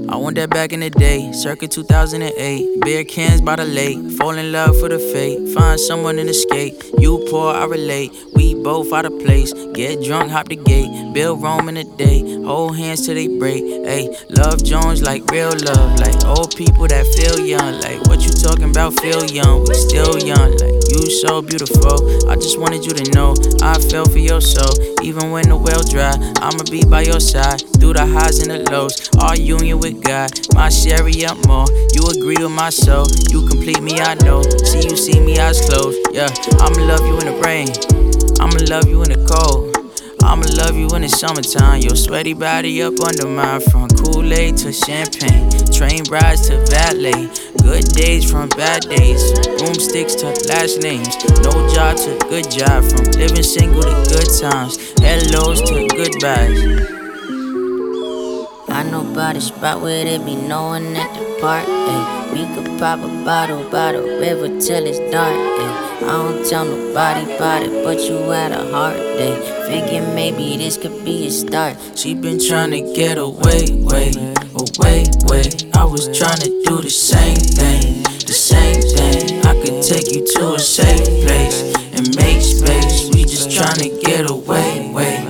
I want that back in the day, circa 2008. Beer cans by the lake, fall in love for the fate. Find someone in the skate, you pour, I relate. We both out of place, get drunk, hop the gate. Build Rome in a day, hold hands till they break. Ayy, love Jones like real love, like old people that feel young. Like what you talking about, feel young, we still young. Like you so beautiful, I just wanted you to know I fell for your soul. Even when the well dry, I'ma be by your side through the highs and the lows. Our union with God, my Sherry up more. You agree with my soul, you complete me, I know. See me, eyes closed. Yeah, I'ma love you in the rain, I'ma love you in the cold. I'ma love you in the summertime. Your sweaty body up under mine. From Kool-Aid to champagne, train rides to valet. Good days from bad days, broomsticks to last names. No job to good job, from living single to good times. Hellos to goodbyes. I know by the spot where they be knowing at the park. Ay. We could pop a bottle by the river till it's dark. Ay. I don't tell nobody about it, but you had a hard day. Figure maybe this could be a start. She been tryna get away. I was tryna do the same thing. I could take you to a safe place and make space. We just tryna get away.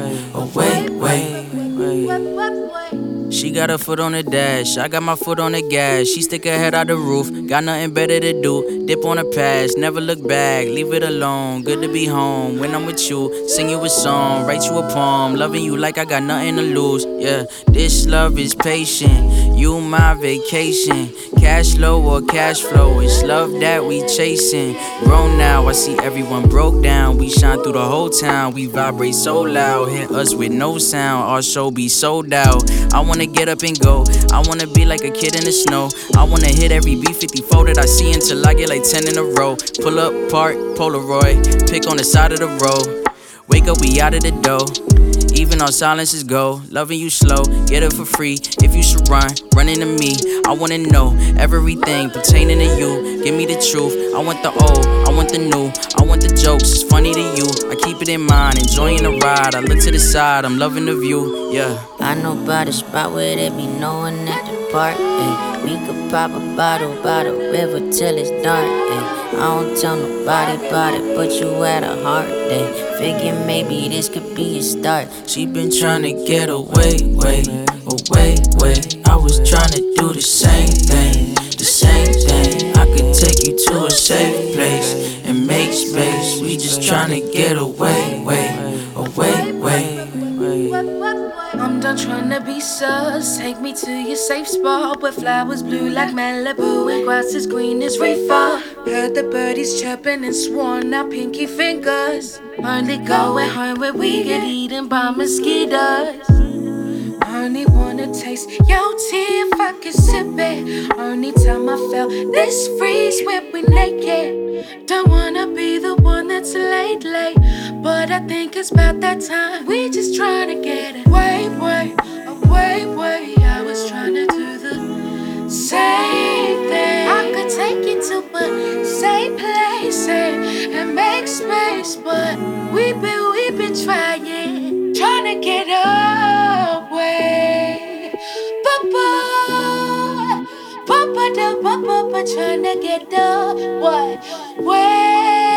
She got her foot on the dash, I got my foot on the gas. She stick her head out the roof, got nothing better to do. Dip on the past, never look back, leave it alone. Good to be home when I'm with you. Sing you a song, write you a poem. Loving you like I got nothing to lose. Yeah, this love is patient, you my vacation. Cash low or cash flow, it's love that we chasing. Grown now, I see everyone broke down. We shine through the whole town, we vibrate so loud. Hit us with no sound, our show be sold out. I wanna get up and go, I wanna be like a kid in the snow. I wanna hit every B54 that I see until I get like 10 in a row. Pull up, park, Polaroid, pick on the side of the road. Wake up, we out of the dough. Even our silences go, loving you slow, get it for free. If you should run into me. I wanna know everything pertaining to you. Give me the truth, I want the old, I want the new. I want the jokes, it's funny to you. I keep it in mind, enjoying the ride. I look to the side, I'm loving the view, yeah. I know by the spot where they be knowing at the park. Ay. We could pop a bottle by the river till it's dark. Ay. I don't tell nobody about it, but you had a hard day. Figure maybe this could be a start. She been tryna get away. I was tryna do the same thing. I could take you to a safe place and make space. We just tryna get away. I'm done trying to be sus. Take me to your safe spot where flowers blue like Malibu and grass is green as reefer. Heard the birdies chirping and sworn out pinky fingers. Only going home where we get eaten by mosquitoes. Only wanna taste your tea if I can sip it. Only time I felt this freeze when we naked. Don't wanna be the one that's late, but I think it's about that time. We just tryna get it way. I was tryna do the same thing. I could take you to a safe place and make space, but we've been trying to get away. Trying to get away.